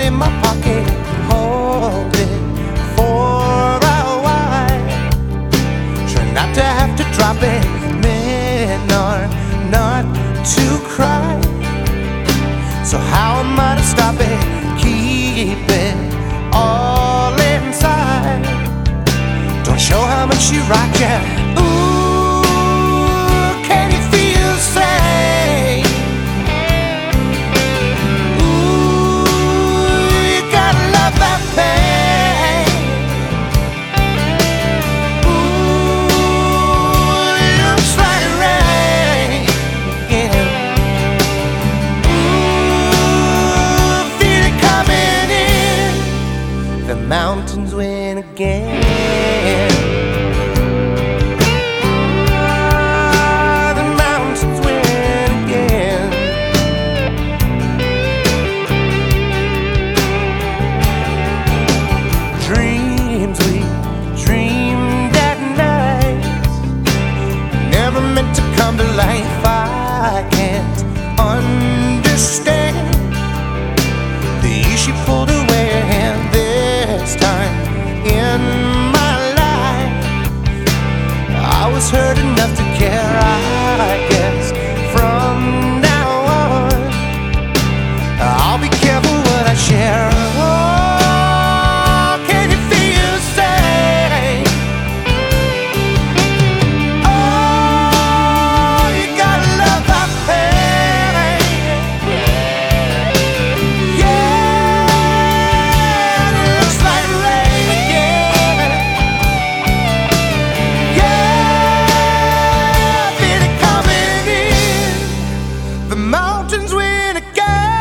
in my pocket, hold it for a while. Try not to have to drop it. Men are not to cry, so how am I to stop it? Keep it all inside. Don't show how much you rock ya. Ooh, can you feel safe? Ooh, you gotta love that pain. Ooh, it looks like rain. Yeah. Ooh, feel it coming in. The mountains win again. Dreams we dreamed at night never meant to come to life. I can't understand the year she pulled away her hand. This time in my life I was hurt enough to care. I guess from now on I'll be careful what I share. Mountains win again.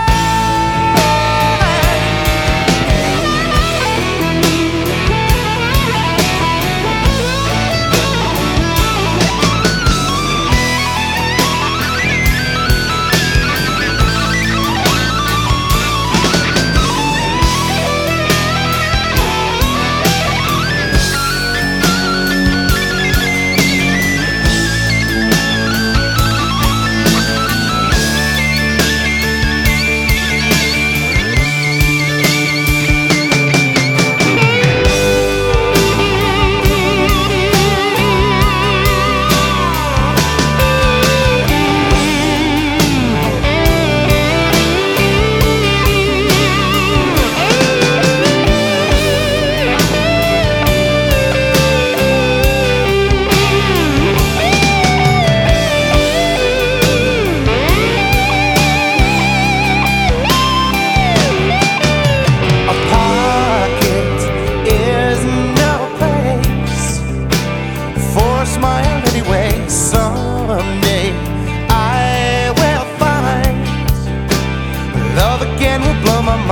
Smile anyway. Someday I will find love again will blow my mind.